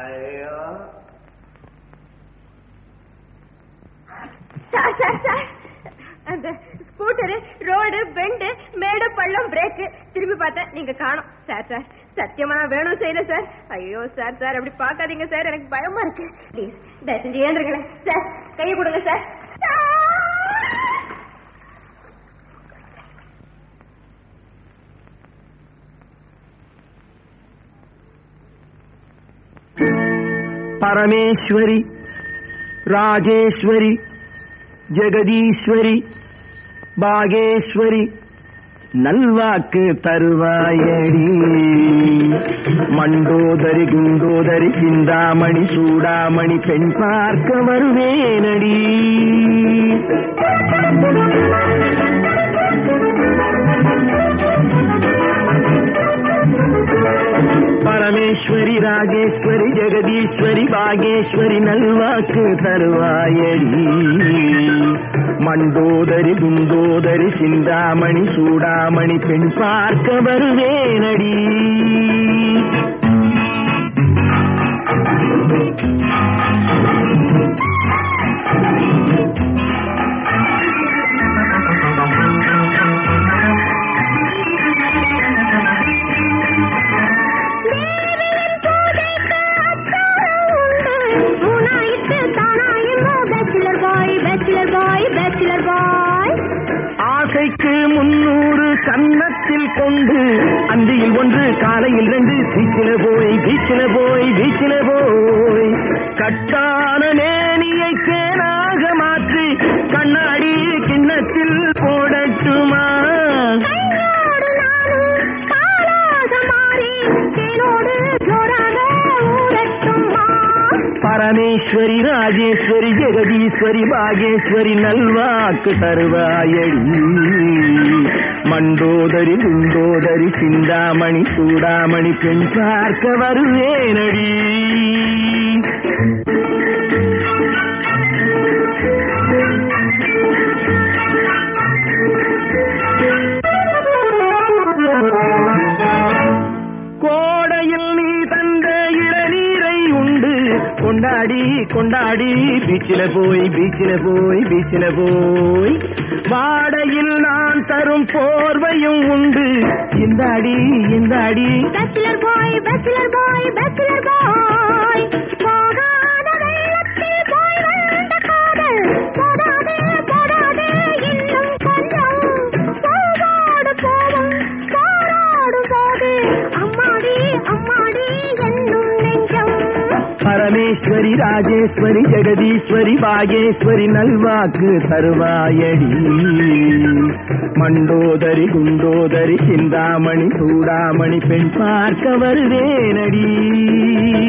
அந்த scooter road bend மேடு பள்ளம் brake திரும்பி பார்த்தேன் நீங்க காணோம். சார் சத்தியமா நான் வேணும் செய்யல சார். ஐயோ சார் அப்படி பாக்காதீங்க சார், எனக்கு பயமா இருக்கு. ப்ளீஸ் தயவு செஞ்சு ஏந்துருங்களேன் சார், கையை கொடுங்க சார். பரமேஸ்வரி, ராஜேஸ்வரி, ஜெகதீஸ்வரி, பாகேஸ்வரி, நல்வாக்கு தருவாயடி. மண்டோதரி குண்டோதரி சிந்தாமணி சூடாமணி பெண் பார்க்க வருவேனடி. பரமேஸ்வரி, ராஜேஸ்வரி, ஜெகதீஸ்வரி, பாகேஸ்வரி, நல்வாக்கு தருவாயடி. மண்டோதரி குண்டோதரி சிந்தாமணி சூடாமணி பெண் பார்க்க வருவேனடி. ஆசைக்கு 300 கன்னத்தில் கொண்டு அந்தியில் 1 காலையில் 2 பீச்சில போய் கட்டான நேனியை தேனாக மாற்றி கண்ணாடி கிண்ணத்தில் போடட்டுமா? பரமேஸ்வரி, ராஜேஸ்வரி, ஜெகதீஸ்வரி, பாகேஸ்வரி, நல்வாக்கு தருவாயடி. மண்டோதரி குண்டோதரி சிந்தாமணி சூடாமணி பெண் பார்க்க வருவேனடி. கோடையில் நீ தந்த இளநீரை உண்டு கொண்டாடி கொண்டாடி பீச்சில போய் வாடையில் நான் தரும் போர்வையும் உண்டு. இந்தாடி பேச்சுலர் பாய் போகாத வெள்ளத்தில் போய் வந்த காதல் போடாதே இன்னும் கொஞ்சம் போவோடு போவோம் போராடும் போது அம்மாடி என்னும் நெஞ்சம். பரமேஸ்வரி, ராஜேஸ்வரி, ஜெகதீஸ்வரி, பாகேஸ்வரி, நல்வாக்கு தருவாயடி. மண்டோதரி குண்டோதரி சிந்தாமணி சூடாமணி பெண் பார்க்க வருவேனடி.